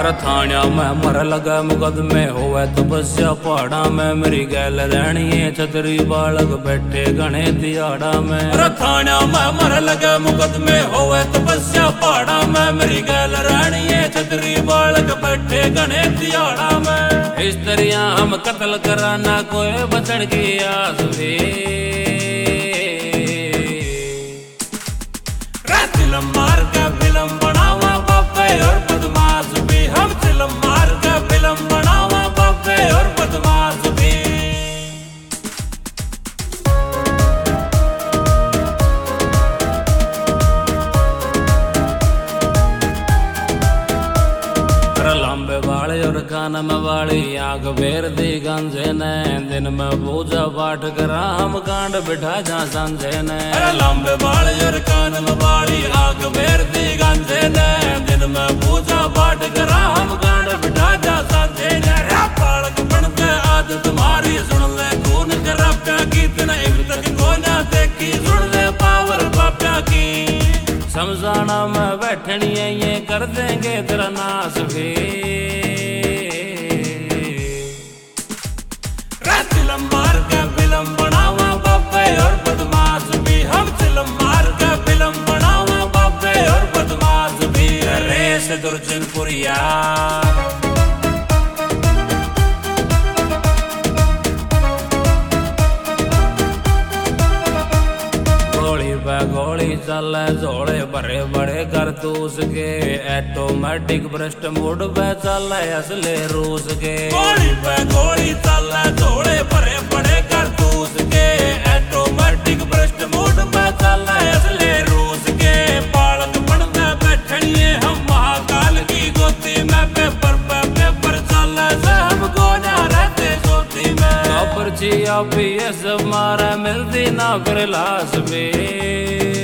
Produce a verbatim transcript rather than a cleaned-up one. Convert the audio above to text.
अरे थानिया में मर लगा मुकदमे होवे तो बस्या पहाड़ा में मेरी गैल रहनी है छतरी बालक बैठे गणे दिहाड़ा में। अरे थानिया में मर लगा मुकदमे होवे तो बस्या पहाड़ा में मेरी गैल रहनी है छतरी बालक बैठे गणे दिहाड़ा में। इस तरिया हम कत्ल कराना कोई बचन की आस भी फिल्म मार का फिल्म बनावा बापे और बदमाश भी हम फिल्म मार का फिल्म बनावा बापे और बदमाश भी। लंबे वाले और कान में वाली आग बेर दी गंजे ने दिन में पूजा पाठ करा हम कांड बिठा जा संजे ने। लंबे वाले और कान में वाली आग बेर दी गंजे ने दिन में पूजा पाठ करा हम कांड बिठा जा संजे ने। बालक बनते आज तुम्हारी सुन ले खून खराब्या की तेना इब्तक को ना देखी सुन ले पावर बाप्या की। समझाना में बैठनी है ये कर देंगे तेरा नाश भी। फिल्म मार का फिल्म बनावा बापे और बदमाश भी हम फिल्म मार का फिल्म बनावा बापे और बदमाश भी। रेस दुर्जनपुरिया गोली चले जोड़े बड़े बड़े कारतूस के ऑटोमेटिक भ्रष्ट मोड पे चले असले रूस के। गोली पे गोली चले जोड़े बड़े बड़े कारतूस के ऑटोमेटिक भ्रष्ट मोड पे चले असले रूस के। बालक बनते बैठनिए हम महाकाल की गोदी में पेपर पे पेपर चले से हमको ना रहते सोती में। पर्ची पी एस मारा मिलती ना फिर लाश में।